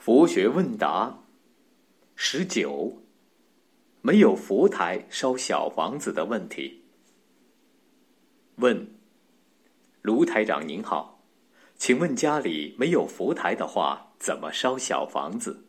佛学问答19，没有佛台烧小房子的问题。问：卢台长您好，请问家里没有佛台的话，怎么烧小房子？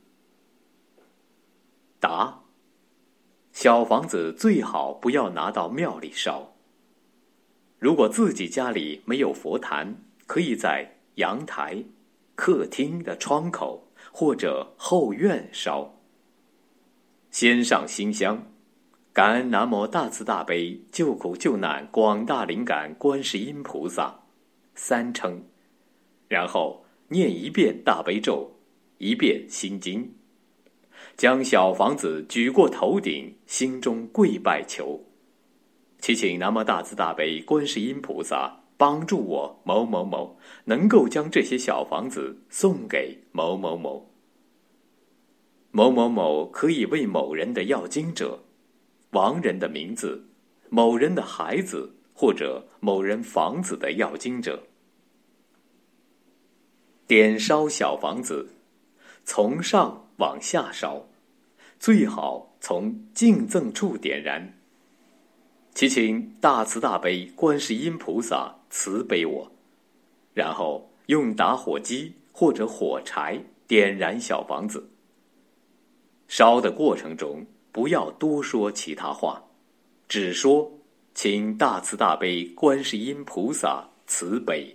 答：小房子最好不要拿到庙里烧。如果自己家里没有佛坛，可以在阳台、客厅的窗口或者后院烧。先上新香，感恩南无大慈大悲救苦救难广大灵感观世音菩萨3称，然后念1遍大悲咒，1遍心经，将小房子举过头顶，心中跪拜求，祈请南无大慈大悲观世音菩萨帮助我某某某能够将这些小房子送给某某某。某某某可以为某人的要经者、亡人的名字、某人的孩子或者某人房子的要经者。点烧小房子，从上往下烧，最好从敬赠处点燃，祈请大慈大悲观世音菩萨慈悲我，然后用打火机或者火柴点燃小房子。烧的过程中不要多说其他话，只说请大慈大悲观世音菩萨慈悲。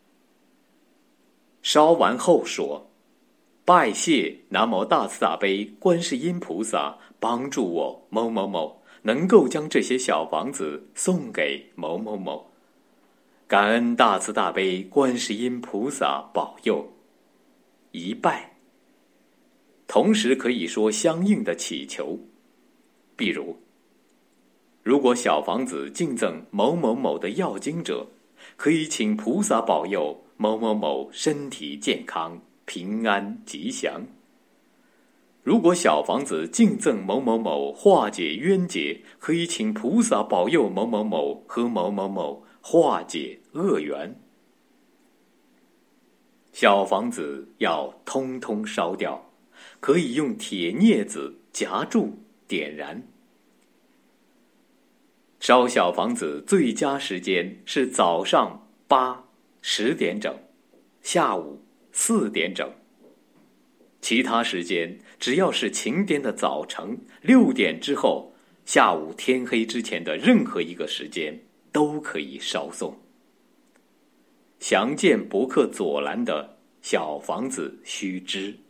烧完后说：拜谢南无大慈大悲观世音菩萨帮助我某某某能够将这些小房子送给某某某，感恩大慈大悲观世音菩萨保佑，一拜。同时可以说相应的祈求，比如，如果小房子敬赠某某某的要经者，可以请菩萨保佑某某某身体健康、平安吉祥。如果小房子敬赠某某某化解冤结，可以请菩萨保佑某某某和某某某化解恶缘。小房子要通通烧掉，可以用铁镊子夹住点燃。烧小房子最佳时间是早上8、10点整，下午4点整。其他时间只要是晴天的早晨6点之后，下午天黑之前的任何一个时间都可以烧送。详见博客左栏的小房子须知。